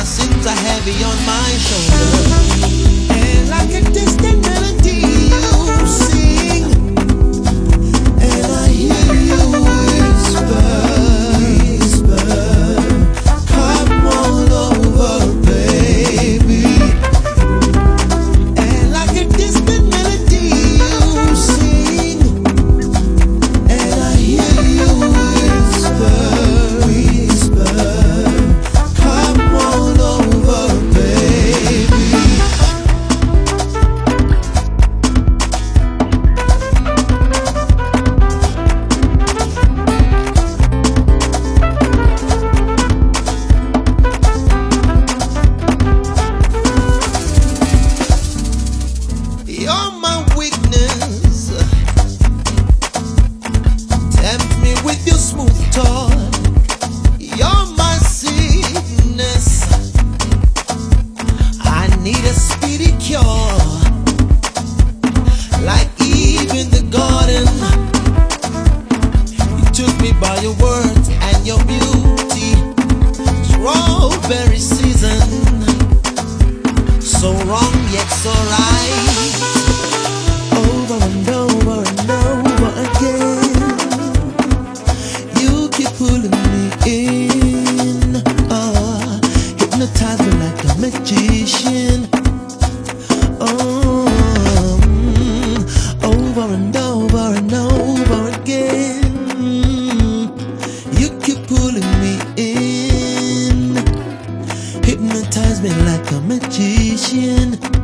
sins are heavy on my shoulder. And like a distant melody you sing, and I hear you whisper, come on over, baby. And like a distant melody you sing, and I hear you whisper, come on over, baby. You're my weakness, tempt me with your smooth talk. You're my sickness, I need a speedy cure. Like Eve in the garden, you took me by your words and your beauty. Strawberry season, so wrong yet so right. Over and over and over again, you keep pulling me in, hypnotize me like a magician. Over and over and over again, you keep pulling me in, hypnotize me like a magician.